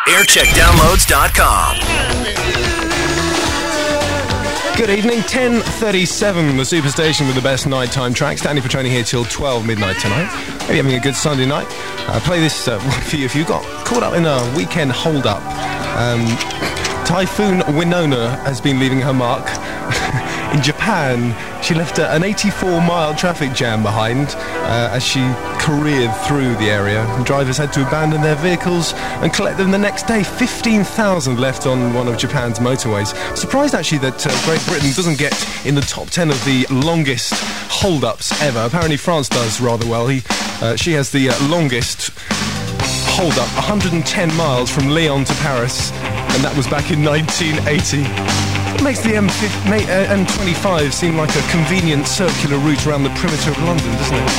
aircheckdownloads.com. Good evening, 10:37, the Superstation with the best nighttime tracks. Danny Petroni here till 12 midnight tonight. Hope you're having a good Sunday night. Play this for you if you got caught up in a weekend hold-up. Typhoon Winona has been leaving her mark. In Japan, she left an 84-mile traffic jam behind as she careered through the area. And drivers had to abandon their vehicles and collect them the next day. 15,000 left on one of Japan's motorways. Surprised, actually, that Great Britain doesn't get in the top 10 of the longest hold-ups ever. Apparently France does rather well. She has the longest hold-up, 110 miles from Lyon to Paris, and that was back in 1980. It makes the M25 seem like a convenient circular route around the perimeter of London, doesn't it?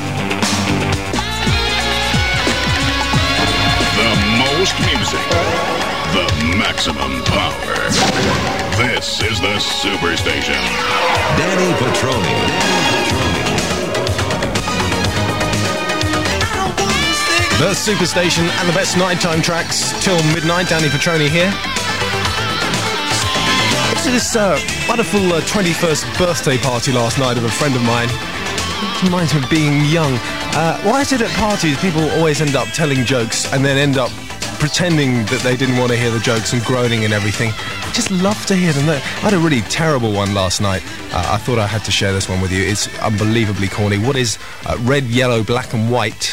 The most music, the maximum power. This is the Superstation. Danny Petroni. The Superstation and the best nighttime tracks till midnight. Danny Petroni here. To this wonderful 21st birthday party last night of a friend of mine. It reminds me of being young. Why is it at parties people always end up telling jokes and then end up pretending that they didn't want to hear the jokes and groaning and everything? I just love to hear them. I had a really terrible one last night. I thought I had to share this one with you. It's unbelievably corny. What is red, yellow, black and white?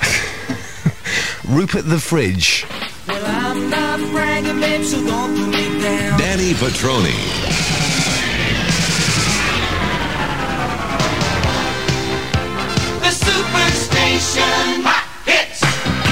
Rupert the Fridge. Well, I'm not bragging, babe, so don't put me down. Danny Petroni. The Superstation Hot Hits.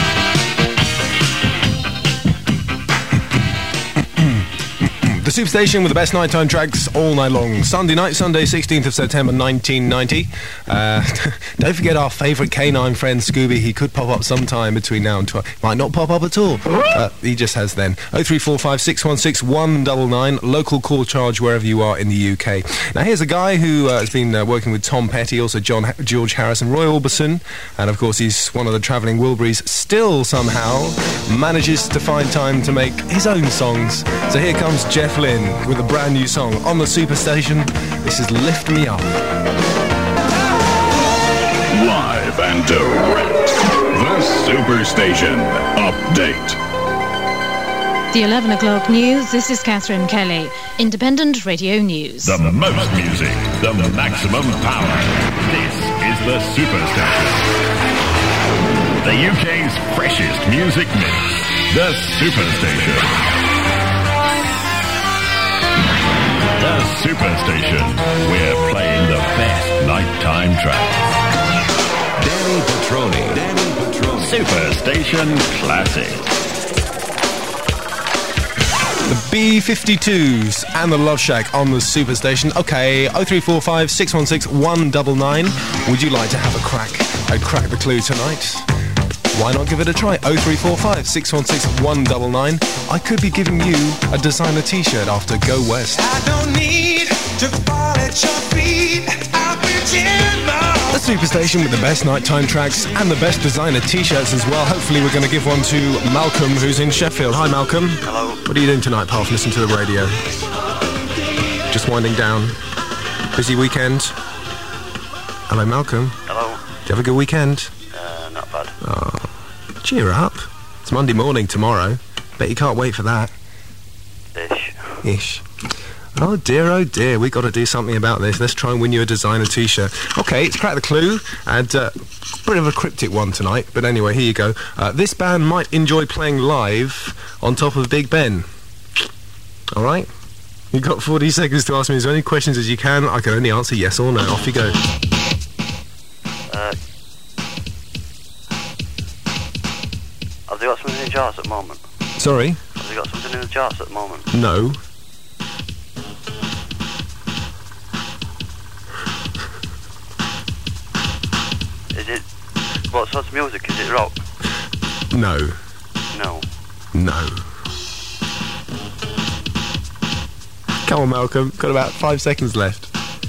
The Superstation with the best nighttime tracks all night long. Sunday night, Sunday, 16th of September, 1990. Don't forget our favourite canine friend, Scooby. He could pop up sometime between now and 12. Might not pop up at all. He just has then. 0345 616 199. Local call charge wherever you are in the UK. Now, here's a guy who has been working with Tom Petty, also George Harrison, Roy Orbison, and of course he's one of the travelling Wilburys. Still somehow manages to find time to make his own songs. So here comes Jeff Lynne with a brand new song on the Superstation. This is Lift Me Up. Live and direct. The Superstation Update. The 11 o'clock news, this is Catherine Kelly. Independent Radio News. The most music, the maximum power. This is the Superstation. The UK's freshest music mix. The Superstation. The Superstation. We're playing the best nighttime tracks. Danny Petroni. Superstation Classic. The B-52s and the Love Shack on the Superstation. Okay, 0345 616 199. Would you like to have a crack the clue tonight? Why not give it a try? 0345 616 199. I could be giving you a designer t-shirt after Go West. I don't need to fall at your feet. I'll pretend The Superstation with the best nighttime tracks and the best designer t-shirts as well. Hopefully we're going to give one to Malcolm, who's in Sheffield. Hi, Malcolm. Hello. What are you doing tonight, apart from listening to the radio? Just winding down. Busy weekend. Hello, Malcolm. Hello. Do you have a good weekend? Not bad. Oh, cheer up. It's Monday morning tomorrow. Bet you can't wait for that. Ish. Oh dear, we got to do something about this. Let's try and win you a designer t-shirt. Okay, it's Crack the Clue, and bit of a cryptic one tonight, but anyway, here you go. This band might enjoy playing live on top of Big Ben. Alright? You've got 40 seconds to ask me as many questions as you can. I can only answer yes or no. Off you go. Have they got something in the charts at the moment? Sorry? Have they got something in the charts at the moment? No. Is it... What sort of music? Is it rock? No. No. No. Come on, Malcolm. Got about 5 seconds left.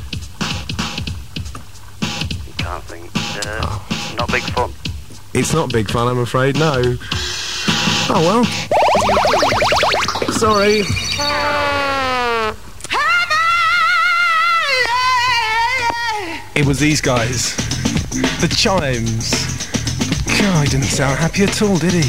Can't think. Not Big Fun. It's not Big Fun, I'm afraid, no. Oh well. Sorry. It was these guys. The Chimes. God, he didn't sound happy at all, did he?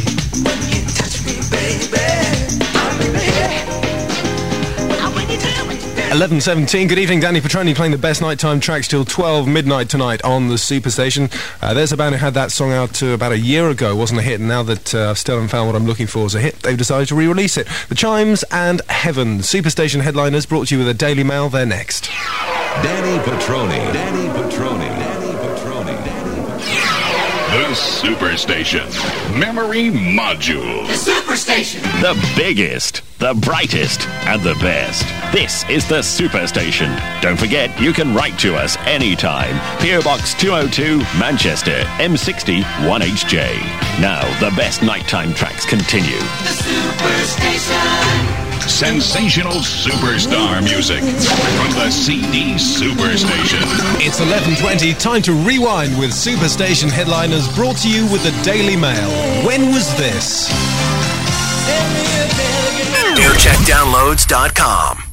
11:17. Good evening, Danny Petroni playing the best nighttime tracks till 12 midnight tonight on the Superstation. There's a band who had that song out about a year ago. It wasn't a hit, and now that I've still haven't found what I'm looking for as a hit, they've decided to re-release it. The Chimes and Heaven. Superstation headliners brought to you with a Daily Mail. They're next. Danny Petroni. Danny Petroni. Danny Petroni. The Superstation Memory Module. The Superstation. The biggest, the brightest, and the best. This is the Superstation. Don't forget, you can write to us anytime. PO Box 202, Manchester, M60 1HJ. Now, the best nighttime tracks continue. The Superstation. Sensational superstar music from the CD Superstation. It's 11:20. Time to rewind with Superstation headliners brought to you with the Daily Mail. When was this? AirCheckDownloads.com